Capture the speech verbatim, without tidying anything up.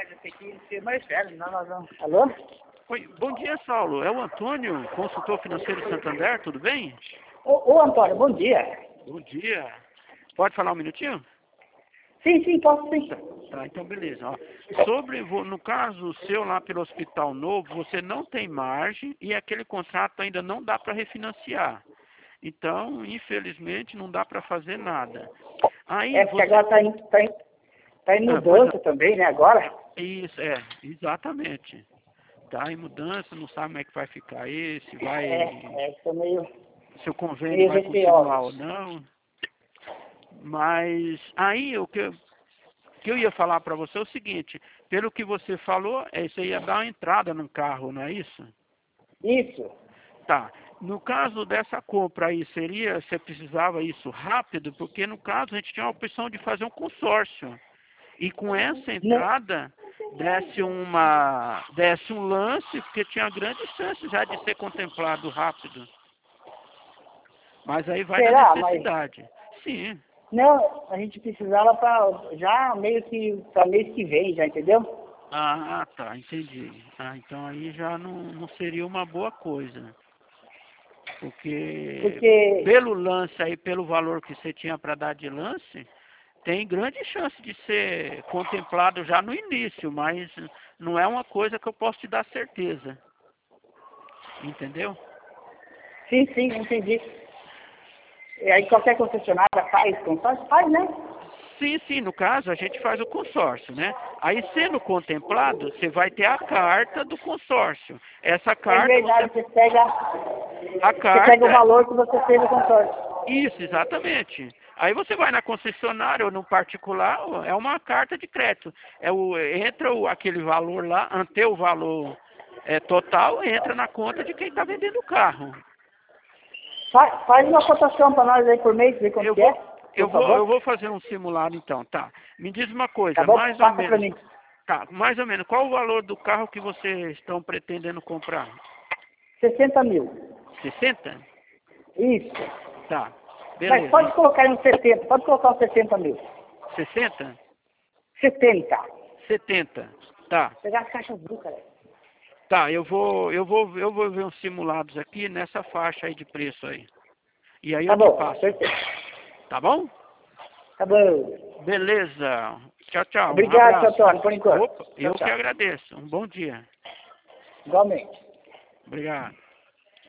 mas esse aqui é mais velho, não, nós vamos. Alô? Oi, bom dia, Saulo. É o Antônio, consultor financeiro de Santander, tudo bem? Ô, ô Antônio, bom dia. Bom dia. Pode falar um minutinho? Sim, sim, posso sim. Tá, tá, então beleza. Ó. Sobre, vo- no caso seu lá pelo Hospital Novo, você não tem margem e aquele contrato ainda não dá para refinanciar. Então, infelizmente, não dá para fazer nada. Aí É, porque você... agora está em, tá em, tá em Ah, pois mudança também, né, agora? é. Isso, é, exatamente. Tá em mudança, não sabe como é que vai ficar esse, vai... É, é, estou meio, se o convênio meio vai continuar ou receosos. não. Mas aí o que eu, que eu ia falar para você é o seguinte, pelo que você falou, é, você ia dar uma entrada num carro, não é isso? Isso. Tá. No caso dessa compra aí, seria, você precisava isso rápido, porque no caso a gente tinha a opção de fazer um consórcio. E com essa Não, entrada, desse uma, desse um lance, porque tinha grande chance já de ser contemplado rápido. Mas aí vai da será? Mas, necessidade. Sim. não, a gente precisava para já meio que para mês que vem, já entendeu? Ah, tá, entendi. Ah, então aí já não, não seria uma boa coisa. Porque Porque, pelo lance aí, pelo valor que você tinha para dar de lance, tem grande chance de ser contemplado já no início, mas não é uma coisa que eu posso te dar certeza. Entendeu? sim, sim, entendi. E aí qualquer concessionária faz consórcio? Faz, né? Sim, sim, no caso a gente faz o consórcio, né? Aí sendo contemplado, você vai ter a carta do consórcio. Essa É carta você... verdade, você pega, A você pega o carta... valor que você fez no consórcio. Isso, exatamente. Aí você vai na concessionária ou no particular, é uma carta de crédito. É o, entra o, aquele valor lá, ante o valor é, total, entra na conta de quem está vendendo o carro. Fa- Faz uma cotação para nós aí por mês, ver quanto Eu que é, vou, eu por vou, eu favor. vou fazer um simulado então, tá? Me diz uma Tá coisa, bom? mais ou Passa para menos, mim. tá? Mais ou menos, qual o valor do carro que vocês estão pretendendo comprar? sessenta mil. sessenta? Isso. Tá, Mas beleza. pode colocar aí uns setenta, pode colocar uns setenta mil. sessenta? setenta. setenta. Tá. Pegar as caixas azul, cara. Tá, eu vou, eu vou, eu vou ver uns simulados aqui nessa faixa aí de preço aí. E aí Tá eu te bom, passo. perfeito. Tá bom? Tá bom. Beleza. Tchau, tchau. Um Obrigado, seu abraço. Antônio, por enquanto. Opa, Tchau, eu que tchau. agradeço. Um bom dia. Igualmente. Obrigado.